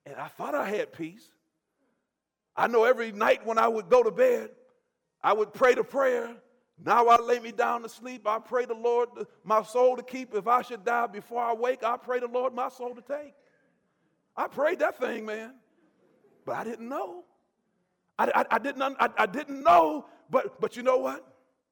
And I thought I had peace. I know every night when I would go to bed, I would pray the prayer. Now I lay me down to sleep. I pray the Lord my soul to keep. If I should die before I wake, I pray the Lord my soul to take. I prayed that thing, man. But I didn't know. I didn't know. But you know what?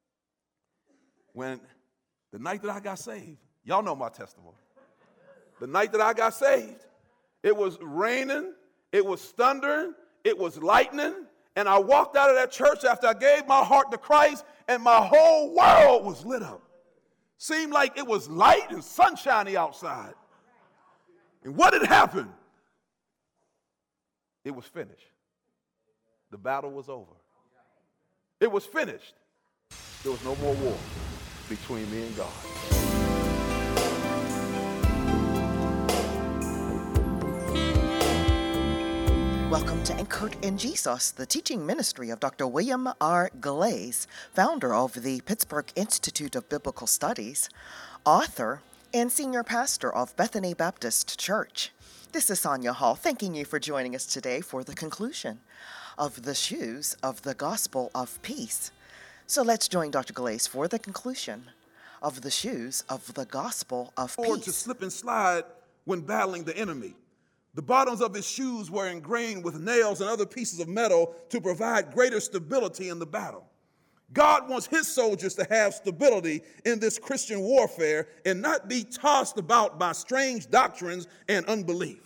When the night that I got saved, y'all know my testimony. The night that I got saved, it was raining, it was thundering, it was lightning, and I walked out of that church after I gave my heart to Christ, and my whole world was lit up. Seemed like it was light and sunshiny outside. And what had happened? It was finished. The battle was over. It was finished. There was no more war between me and God. Welcome to Anchored in Jesus, the teaching ministry of Dr. William R. Glaze, founder of the Pittsburgh Institute of Biblical Studies, author, and senior pastor of Bethany Baptist Church. This is Sonia Hall, thanking you for joining us today for the conclusion of the Shoes of the Gospel of Peace. So let's join Dr. Glaze for the conclusion of the Shoes of the Gospel of Peace. To slip and slide when battling the enemy. The bottoms of his shoes were ingrained with nails and other pieces of metal to provide greater stability in the battle. God wants his soldiers to have stability in this Christian warfare and not be tossed about by strange doctrines and unbelief.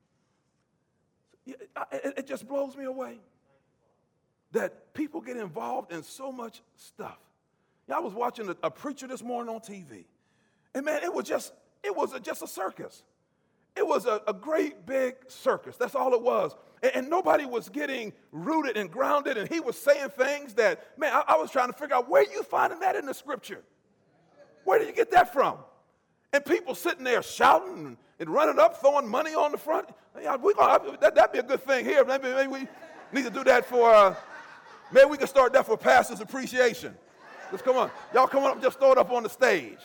It just blows me away that people get involved in so much stuff. I was watching a preacher this morning on TV, and man, it was just a circus. It was a great big circus. That's all it was. And nobody was getting rooted and grounded, and he was saying things that, man, I was trying to figure out where you finding that in the scripture. Where did you get that from? And people sitting there shouting and running up, throwing money on the front. Yeah, that'd be a good thing here. Maybe we need to do that for, maybe we can start that for Pastor's Appreciation. Just come on. Y'all come on up and just throw it up on the stage.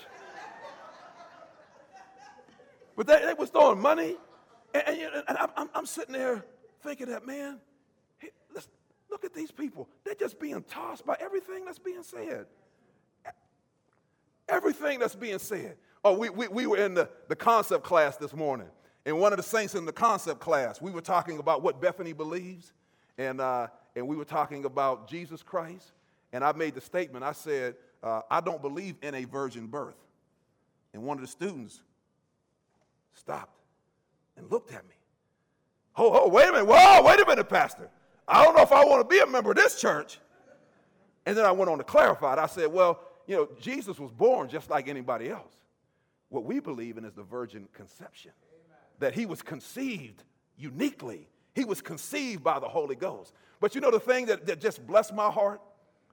But they was throwing money, and I'm sitting there thinking that, man, hey, look at these people. They're just being tossed by everything that's being said. Everything that's being said. Oh, we were in the concept class this morning, and one of the saints in the concept class, we were talking about what Bethany believes, and we were talking about Jesus Christ, and I made the statement, I said, I don't believe in a virgin birth. And one of the students stopped and looked at me. Oh, wait a minute. Whoa, wait a minute, Pastor. I don't know if I want to be a member of this church. And then I went on to clarify it. I said, well, Jesus was born just like anybody else. What we believe in is the virgin conception. Amen. That he was conceived uniquely. He was conceived by the Holy Ghost. But the thing that just blessed my heart,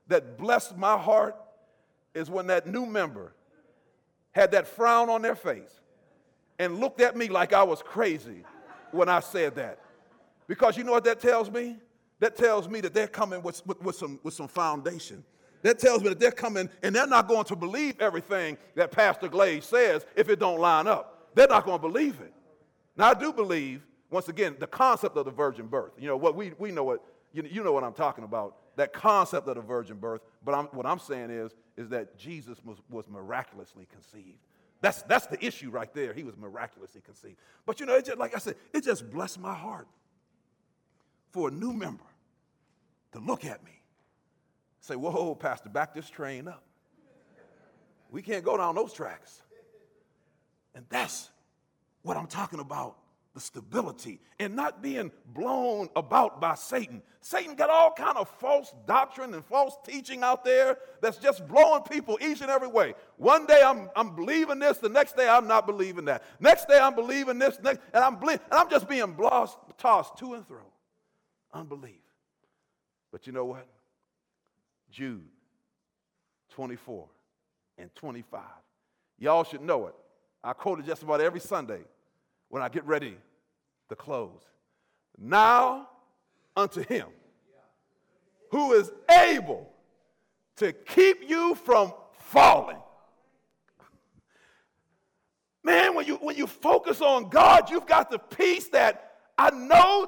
is when that new member had that frown on their face and looked at me like I was crazy when I said that. Because you know what that tells me? That tells me that they're coming with some foundation. That tells me that they're coming and they're not going to believe everything that Pastor Glaze says if it don't line up. They're not going to believe it. Now, I do believe, once again, the concept of the virgin birth. What we know what, you know what I'm talking about, that concept of the virgin birth. But what I'm saying is that Jesus was miraculously conceived. That's the issue right there. He was miraculously conceived. But it just, like I said, it just blessed my heart for a new member to look at me, say, whoa, Pastor, back this train up. We can't go down those tracks. And that's what I'm talking about, the stability and not being blown about by Satan. Satan got all kind of false doctrine and false teaching out there that's just blowing people each and every way. One day I'm believing this, the next day I'm not believing that. Next day I'm believing this, and I'm just being tossed to and fro. Unbelief. But you know what? Jude 24 and 25. Y'all should know it. I quote it just about every Sunday when I get ready to close. Now unto him who is able to keep you from falling. Man, when you focus on God, you've got the peace that I know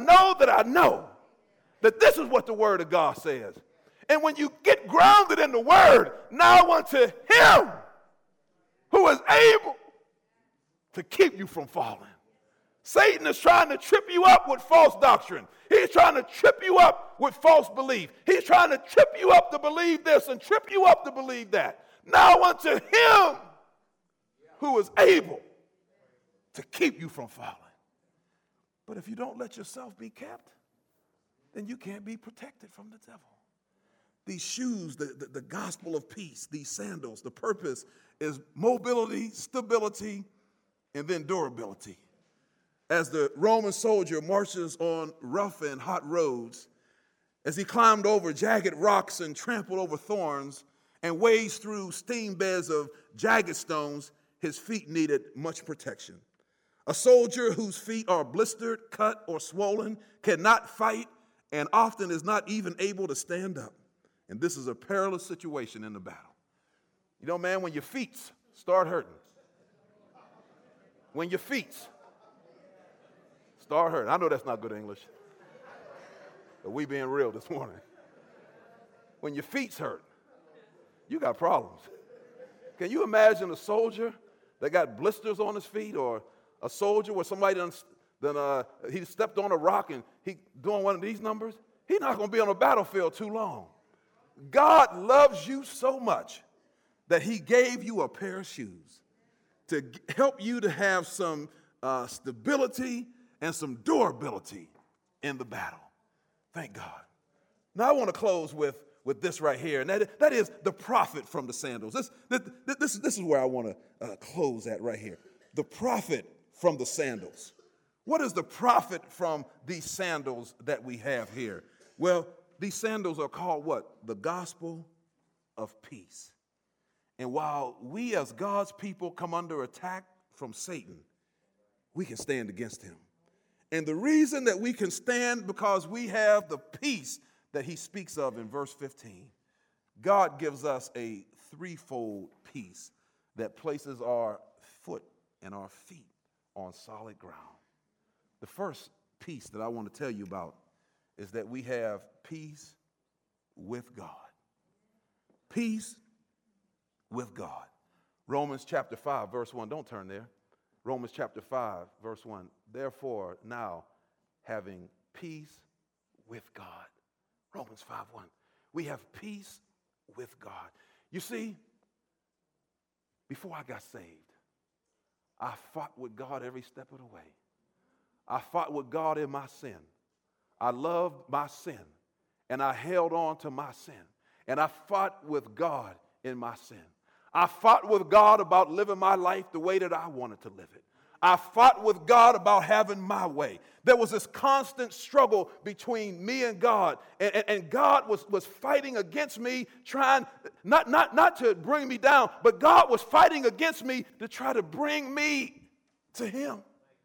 that this is what the word of God says. And when you get grounded in the word, now unto him who is able to keep you from falling. Satan is trying to trip you up with false doctrine. He's trying to trip you up with false belief. He's trying to trip you up to believe this and trip you up to believe that. Now unto him who is able to keep you from falling. But if you don't let yourself be kept, then you can't be protected from the devil. These shoes, the gospel of peace, these sandals, the purpose is mobility, stability, and then durability. As the Roman soldier marches on rough and hot roads, as he climbed over jagged rocks and trampled over thorns and waded through steam beds of jagged stones, his feet needed much protection. A soldier whose feet are blistered, cut, or swollen cannot fight and often is not even able to stand up. And this is a perilous situation in the battle. You know, man, when your feet start hurting, when your feet start hurting, I know that's not good English, but we being real this morning. When your feet hurt, you got problems. Can you imagine a soldier that got blisters on his feet, or a soldier where somebody he stepped on a rock and he doing one of these numbers? He's not going to be on the battlefield too long. God loves you so much that he gave you a pair of shoes to help you to have some stability and some durability in the battle. Thank God. Now I want to close with this right here, and that is the profit from the sandals. This is where I want to close at right here. The profit from the sandals. What is the profit from these sandals that we have here? Well, these sandals are called what? The gospel of peace. And while we as God's people come under attack from Satan, we can stand against him. And the reason that we can stand because we have the peace that he speaks of in verse 15. God gives us a threefold peace that places our foot and our feet on solid ground. The first peace that I want to tell you about is that we have peace with God. Peace with God. Romans chapter 5, verse 1. Don't turn there. Romans chapter 5, verse 1. Therefore, now, having peace with God. Romans 5:1. We have peace with God. You see, before I got saved, I fought with God every step of the way. I fought with God in my sin. I loved my sin, and I held on to my sin. And I fought with God in my sin. I fought with God about living my life the way that I wanted to live it. I fought with God about having my way. There was this constant struggle between me and God. And God was fighting against me, trying not to bring me down, but God was fighting against me to try to bring me to him.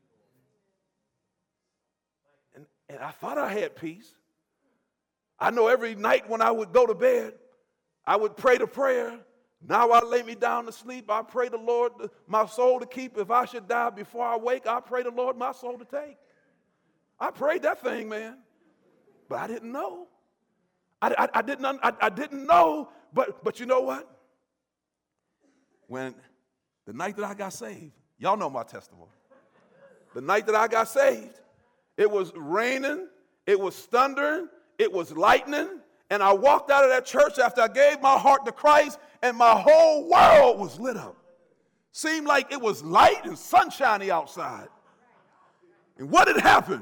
And I thought I had peace. I know every night when I would go to bed, I would pray the prayer. Now I lay me down to sleep. I pray the Lord my soul to keep. If I should die before I wake, I pray the Lord my soul to take. I prayed that thing, man. But I didn't know. I didn't know. But you know what? When the night that I got saved, y'all know my testimony. The night that I got saved, it was raining, it was thundering, it was lightning, and I walked out of that church after I gave my heart to Christ, and my whole world was lit up. Seemed like it was light and sunshiny outside. And what had happened?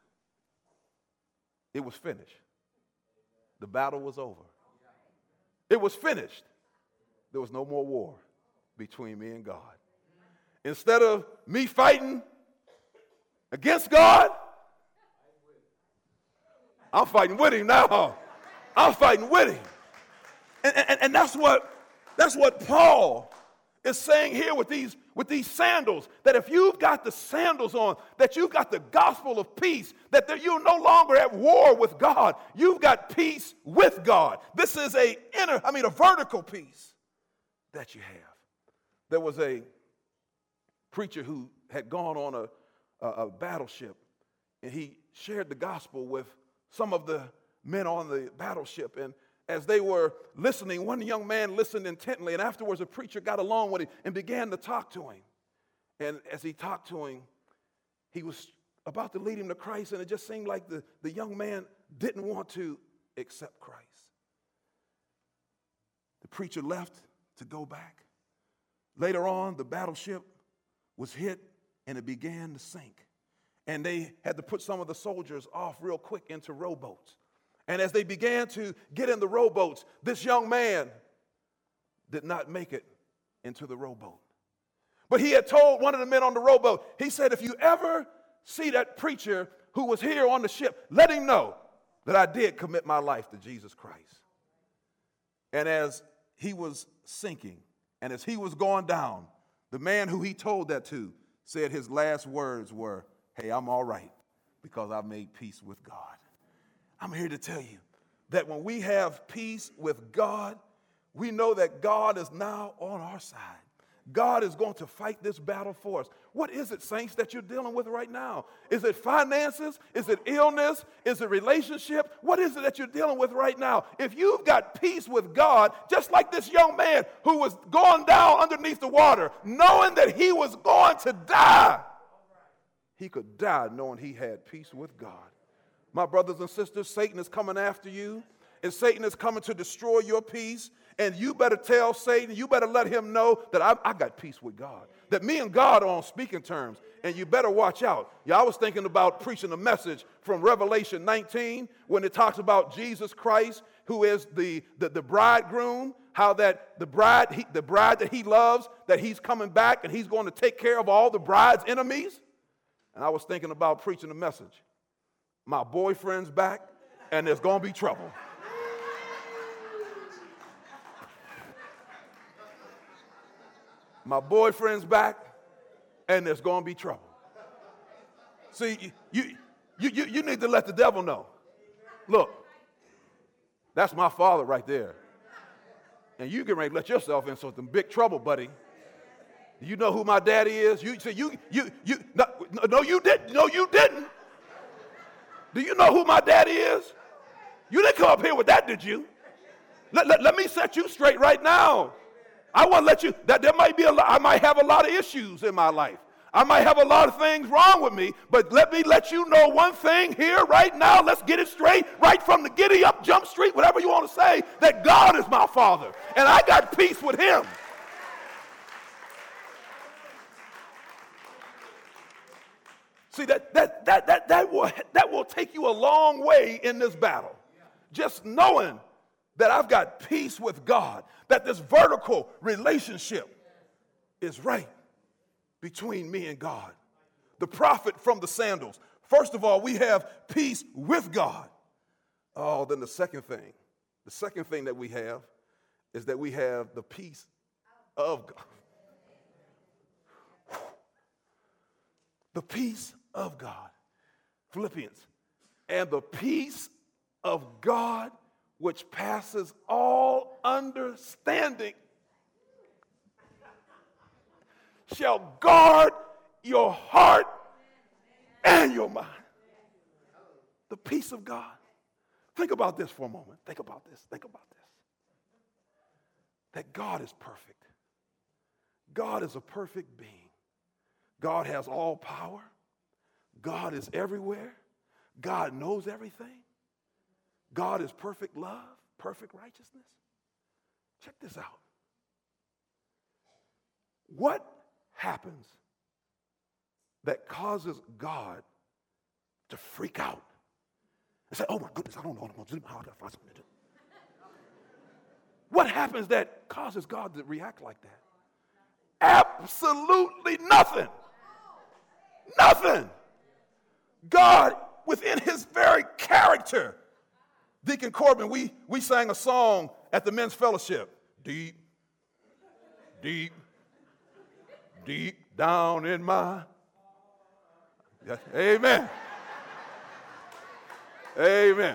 It was finished. The battle was over. It was finished. There was no more war between me and God. Instead of me fighting against God, I'm fighting with him now. I'm fighting with him. And that's what Paul is saying here with these sandals, that if you've got the sandals on, that you've got the gospel of peace, that you're no longer at war with God. You've got peace with God. This is a vertical peace that you have. There was a preacher who had gone on a battleship, and he shared the gospel with some of the men on the battleship. And as they were listening, one young man listened intently, and afterwards a preacher got along with him and began to talk to him. And as he talked to him, he was about to lead him to Christ, and it just seemed like the young man didn't want to accept Christ. The preacher left to go back. Later on, the battleship was hit, and it began to sink. And they had to put some of the soldiers off real quick into rowboats. And as they began to get in the rowboats, this young man did not make it into the rowboat. But he had told one of the men on the rowboat, he said, if you ever see that preacher who was here on the ship, let him know that I did commit my life to Jesus Christ. And as he was sinking, and as he was going down, the man who he told that to said his last words were, hey, I'm all right because I've made peace with God. I'm here to tell you that when we have peace with God, we know that God is now on our side. God is going to fight this battle for us. What is it, saints, that you're dealing with right now? Is it finances? Is it illness? Is it relationship? What is it that you're dealing with right now? If you've got peace with God, just like this young man who was going down underneath the water, knowing that he was going to die, he could die knowing he had peace with God. My brothers and sisters, Satan is coming after you, and Satan is coming to destroy your peace. And you better tell Satan, you better let him know that I got peace with God, that me and God are on speaking terms, and you better watch out. Yeah, I was thinking about preaching a message from Revelation 19 when it talks about Jesus Christ, who is the bridegroom, how that the bride that he loves, that he's coming back and he's going to take care of all the bride's enemies. And I was thinking about preaching a message. My boyfriend's back, and there's going to be trouble. My boyfriend's back, and there's going to be trouble. See, you need to let the devil know. Look, that's my father right there. And you get ready to let yourself in some big trouble, buddy. Do you know who my daddy is? No, you didn't. No, you didn't. Do you know who my daddy is? You didn't come up here with that, did you? Let me set you straight right now. I want to let you, that there might be I might have a lot of issues in my life. I might have a lot of things wrong with me, but let me let you know one thing here right now. Let's get it straight, right from the giddy up, jump street, whatever you want to say, that God is my Father, and I got peace with him. See, that will take you a long way in this battle. Just knowing that I've got peace with God, that this vertical relationship is right between me and God. The prophet from the sandals. First of all, we have peace with God. Oh, then the second thing that we have is that we have the peace of God. The peace of God. Philippians. And the peace of God, which passes all understanding, shall guard your heart and your mind. The peace of God. Think about this for a moment. Think about this. That God is perfect. God is a perfect being. God has all power. God is everywhere. God knows everything. God is perfect love, perfect righteousness. Check this out. What happens that causes God to freak out and say, oh my goodness, I don't know what I'm going to do. I got to find something to do. What happens that causes God to react like that? Absolutely nothing. Nothing. God, within his very character. Deacon Corbin, we sang a song at the men's fellowship. Deep, deep, deep down in my... Yeah, amen. Amen.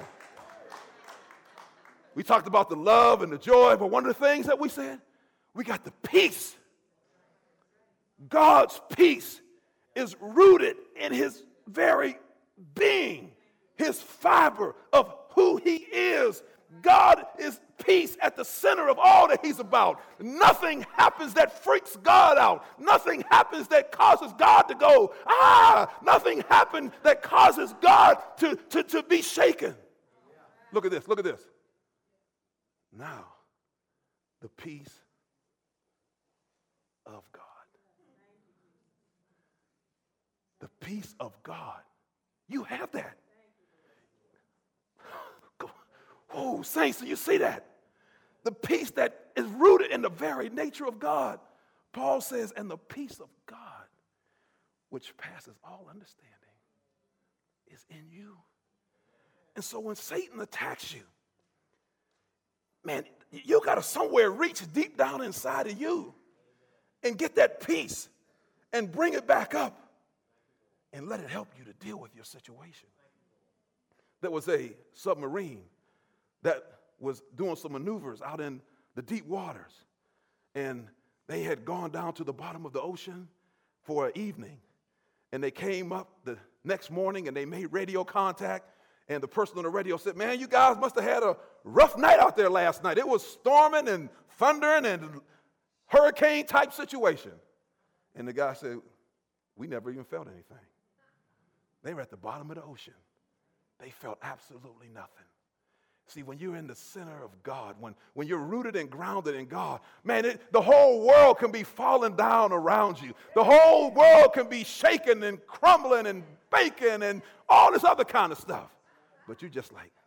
We talked about the love and the joy, but one of the things that we said, we got the peace. God's peace is rooted in his very being, his fiber of who he is. God is peace at the center of all that he's about. Nothing happens that freaks God out. Nothing happens that causes God to go, nothing happens that causes God to be shaken. Look at this, look at this. Now, the peace of God. The peace of God. You have that. Oh, saints, do you see that? The peace that is rooted in the very nature of God. Paul says, and the peace of God, which passes all understanding, is in you. And so when Satan attacks you, man, you got to somewhere reach deep down inside of you and get that peace and bring it back up and let it help you to deal with your situation. There was a submarine that was doing some maneuvers out in the deep waters, and they had gone down to the bottom of the ocean for an evening, and they came up the next morning and they made radio contact, and the person on the radio said, man, you guys must have had a rough night out there last night. It was storming and thundering and hurricane type situation. And the guy said, we never even felt anything. They were at the bottom of the ocean. They felt absolutely nothing. See, when you're in the center of God, when you're rooted and grounded in God, man, the whole world can be falling down around you. The whole world can be shaking and crumbling and baking and all this other kind of stuff. But you're just like,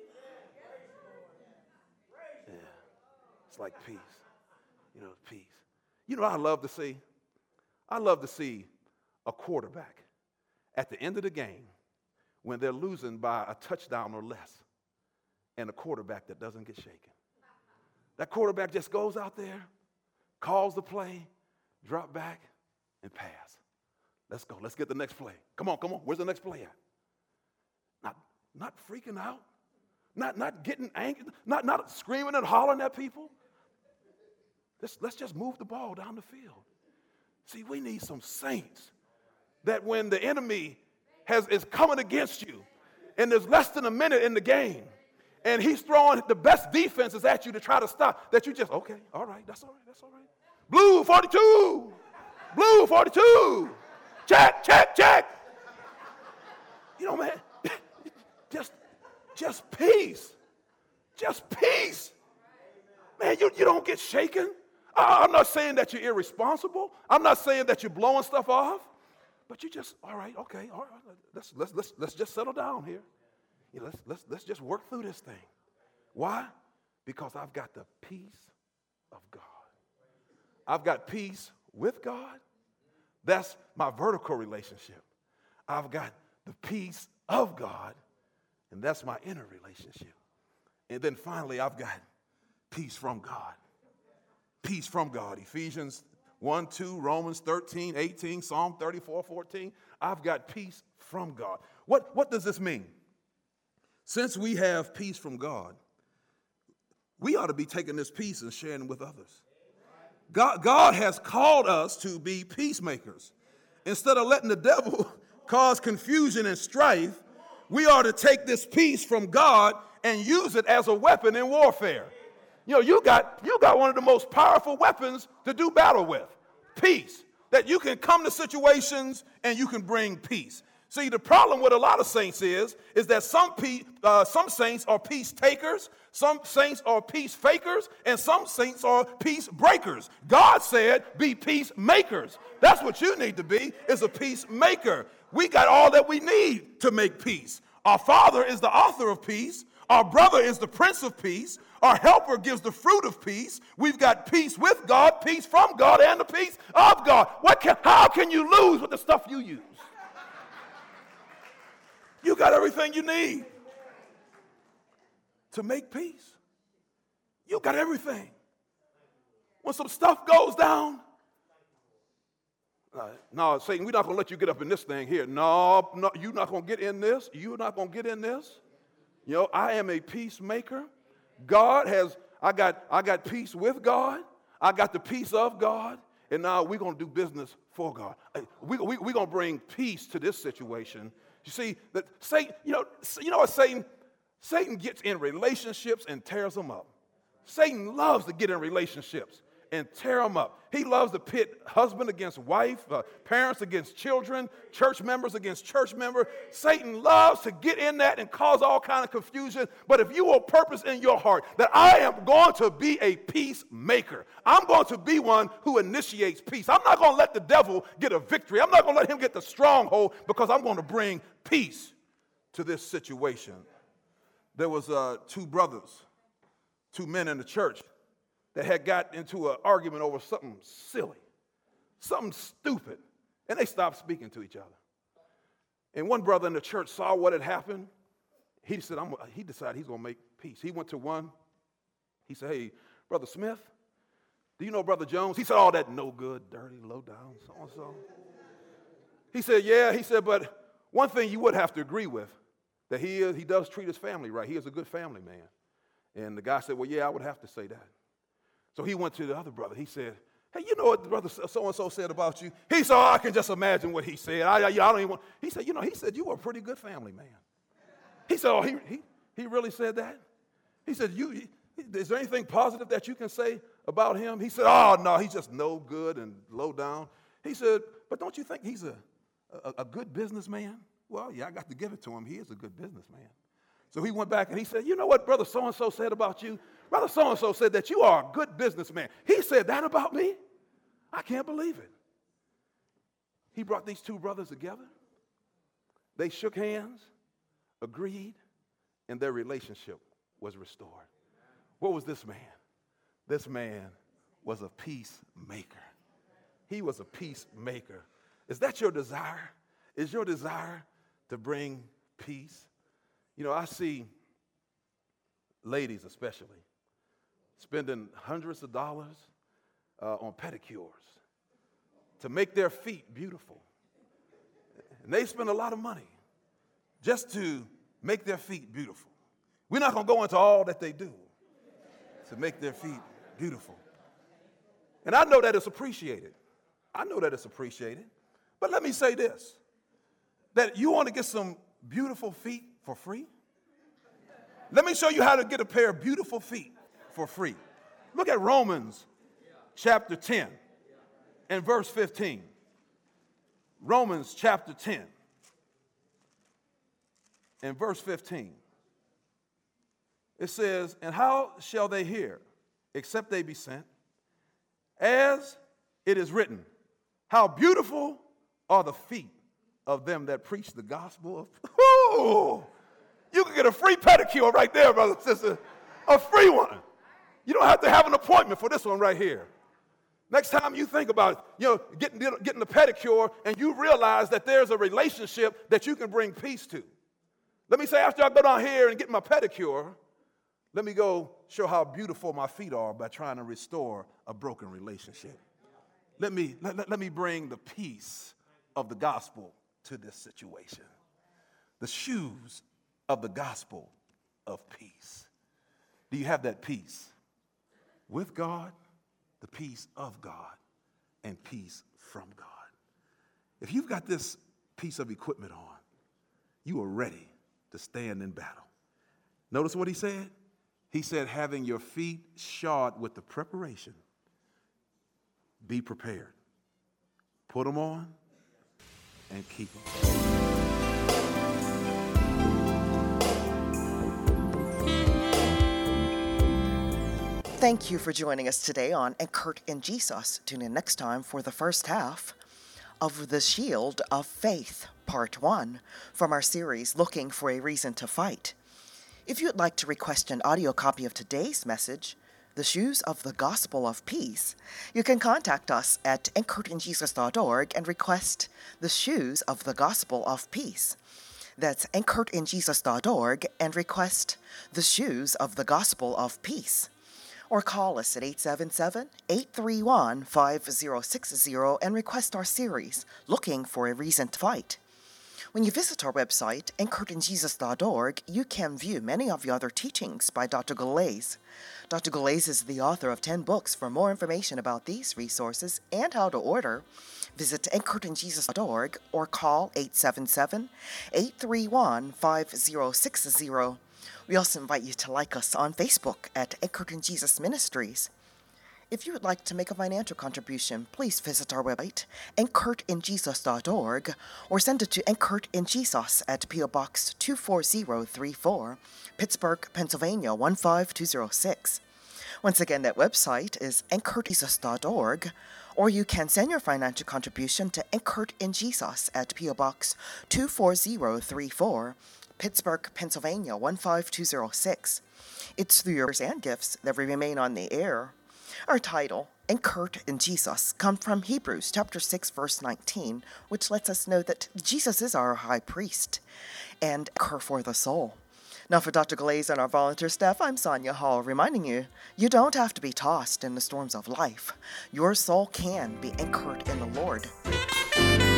yeah, it's like peace. You know, peace. You know what I love to see? I love to see a quarterback at the end of the game when they're losing by a touchdown or less, and a quarterback that doesn't get shaken. That quarterback just goes out there, calls the play, drop back, and pass. Let's go. Let's get the next play. Come on. Where's the next play at? Not freaking out, not getting angry, not screaming and hollering at people. Let's just move the ball down the field. See, we need some saints that when the enemy is coming against you, and there's less than a minute in the game, and he's throwing the best defenses at you to try to stop, that you just, okay, all right, that's all right. Blue 42, blue 42, check. You know, man, just peace. Just peace. Man, you don't get shaken. I'm not saying that you're irresponsible. I'm not saying that you're blowing stuff off. But you just, all right. Let's just settle down here. You know, let's just work through this thing. Why? Because I've got the peace of God. I've got peace with God. That's my vertical relationship. I've got the peace of God, and that's my inner relationship. And then finally, I've got peace from God. Peace from God. Ephesians 1, 2, Romans 13, 18, Psalm 34, 14. I've got peace from God. What does this mean? Since we have peace from God, we ought to be taking this peace and sharing it with others. God has called us to be peacemakers. Instead of letting the devil cause confusion and strife, we are to take this peace from God and use it as a weapon in warfare. You know, you got one of the most powerful weapons to do battle with, peace. That you can come to situations and you can bring peace. See, the problem with a lot of saints is that some saints are peace takers, some saints are peace fakers, and some saints are peace breakers. God said, be peacemakers. That's what you need to be, is a peacemaker. We got all that we need to make peace. Our Father is the author of peace. Our brother is the Prince of Peace. Our helper gives the fruit of peace. We've got peace with God, peace from God, and the peace of God. How can you lose with the stuff you use? You got everything you need to make peace. You got everything. When some stuff goes down, no, Satan, we're not going to let you get up in this thing here. No, you're not going to get in this. You're not going to get in this. You know, I am a peacemaker. I got peace with God. I got the peace of God. And now we're going to do business for God. We're going to bring peace to this situation You see, that Satan, you know what Satan gets in relationships and tears them up. Satan loves to get in relationships and tear them up. He loves to pit husband against wife, parents against children, church members against church member. Satan loves to get in that and cause all kind of confusion. But if you will purpose in your heart that I am going to be a peacemaker, I'm going to be one who initiates peace. I'm not going to let the devil get a victory. I'm not going to let him get the stronghold, because I'm going to bring peace to this situation. There was two men in the church that had got into an argument over something silly, something stupid, and they stopped speaking to each other. And one brother in the church saw what had happened. He decided he's going to make peace. He went to one. He said, "Hey, Brother Smith, do you know Brother Jones?" He said, "Oh, that no good, dirty, low down, so-and-so." He said, "Yeah." He said, "But one thing you would have to agree with, that he does treat his family right. He is a good family man." And the guy said, "Well, yeah, I would have to say that." So he went to the other brother. He said, "Hey, you know what Brother so-and-so said about you?" He said, "Oh, I can just imagine what he said. I don't even want." He said, he said, "You were a pretty good family man." He said, "Oh, he really said that?" He said, "Is there anything positive that you can say about him?" He said, "Oh, no, he's just no good and low down." He said, "But don't you think he's a good businessman?" "Well, yeah, I got to give it to him. He is a good businessman." So he went back and he said, "You know what Brother so-and-so said about you? Brother so-and-so said that you are a good businessman. He said that about me? I can't believe it." He brought these two brothers together. They shook hands, agreed, and their relationship was restored. What was this man? This man was a peacemaker. He was a peacemaker. Is that your desire? Is your desire to bring peace? You know, I see ladies especially spending hundreds of dollars on pedicures to make their feet beautiful. And they spend a lot of money just to make their feet beautiful. We're not going to go into all that they do to make their feet beautiful. And I know that it's appreciated. But let me say this, that you want to get some beautiful feet for free? Let me show you how to get a pair of beautiful feet for free. Look at Romans chapter 10 and verse 15. Romans chapter 10 and verse 15. It says, "And how shall they hear except they be sent? As it is written, how beautiful are the feet of them that preach the gospel of..." Ooh, you can get a free pedicure right there, brother and sister. A free one. You don't have to have an appointment for this one right here. Next time you think about getting a pedicure and you realize that there's a relationship that you can bring peace to. Let me say, after I go down here and get my pedicure, let me go show how beautiful my feet are by trying to restore a broken relationship. Let me bring the peace of the gospel to this situation. The shoes of the gospel of peace. Do you have that peace with God, the peace of God, and peace from God? If you've got this piece of equipment on, you are ready to stand in battle. Notice what he said? He said, having your feet shod with the preparation, be prepared. Put them on and keep them. Thank you for joining us today on Anchored in Jesus. Tune in next time for the first half of The Shield of Faith, Part 1, from our series, Looking for a Reason to Fight. If you'd like to request an audio copy of today's message, The Shoes of the Gospel of Peace, you can contact us at anchoredinjesus.org and request The Shoes of the Gospel of Peace. That's anchoredinjesus.org and request The Shoes of the Gospel of Peace. Or call us at 877-831-5060 and request our series, Looking for a Reason to Fight. When you visit our website, anchoredinjesus.org, you can view many of the other teachings by Dr. Galais. Dr. Galais is the author of 10 books. For more information about these resources and how to order, visit anchoredinjesus.org or call 877-831-5060. We also invite you to like us on Facebook at Anchored in Jesus Ministries. If you would like to make a financial contribution, please visit our website, anchoredinjesus.org, or send it to Anchored in Jesus at P.O. Box 24034, Pittsburgh, Pennsylvania 15206. Once again, that website is anchoredinjesus.org, or you can send your financial contribution to Anchored in Jesus at P.O. Box 24034, Pittsburgh, Pennsylvania 15206. It's through yours and gifts that we remain on the air. Our title, Anchored in Jesus, comes from Hebrews chapter 6, verse 19, which lets us know that Jesus is our high priest and anchor for the soul. Now for Dr. Galais and our volunteer staff, I'm Sonia Hall, reminding you, you don't have to be tossed in the storms of life. Your soul can be anchored in the Lord.